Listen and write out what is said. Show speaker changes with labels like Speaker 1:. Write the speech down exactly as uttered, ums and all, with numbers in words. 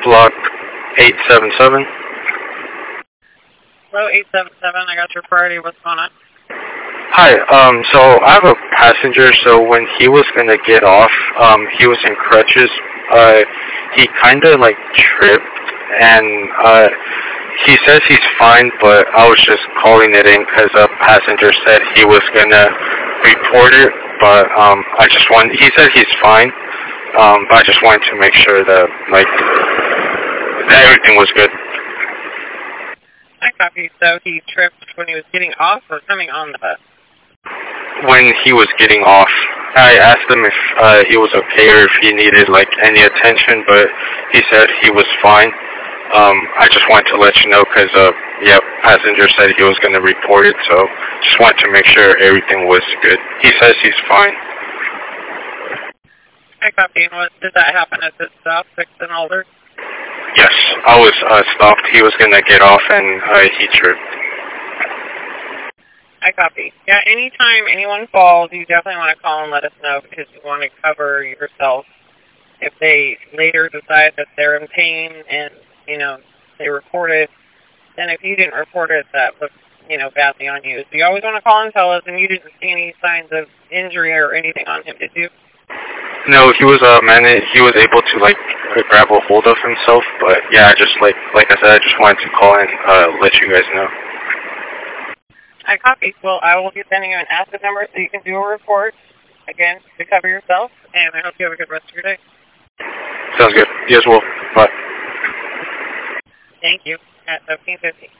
Speaker 1: block eight seven seven.
Speaker 2: Hello, eight seven seven. I got your priority. What's going on?
Speaker 1: Hi, um, so I have a passenger, so when he was gonna get off, um, he was in crutches. Uh, he kinda, like, tripped, and, uh, he says he's fine, but I was just calling it in because a passenger said he was gonna report it, but, um, I just want, he said he's fine, um, but I just wanted to make sure that, like, that everything was good.
Speaker 2: I copy. So he tripped when he was getting off or coming on the bus?
Speaker 1: When he was getting off, I asked him if uh, he was okay or if he needed like any attention, but he said he was fine. Um, I just wanted to let you know because, uh, yeah, passenger said he was going to report it, so just wanted to make sure everything was good. He says he's fine.
Speaker 2: I copy. What did that happen at the stop, sixth and older?
Speaker 1: Yes, I was uh, stopped. He was going to get off and uh, he tripped.
Speaker 2: I copy. Yeah, anytime anyone falls, you definitely want to call and let us know because you want to cover yourself. If they later decide that they're in pain and, you know, they report it, then if you didn't report it, that looks, you know, badly on you. So you always want to call and tell us, and you didn't see any signs of injury or anything on him, did you?
Speaker 1: No, he was uh, man. He was able to like grab a hold of himself, but yeah, I just like like I said, I just wanted to call and uh, let you guys know.
Speaker 2: I copy. Well, I will be sending you an asset number so you can do a report, again, to cover yourself, and I hope you have a good rest of your day.
Speaker 1: Sounds good. You as well. Bye.
Speaker 2: Thank you. At seventeen fifty.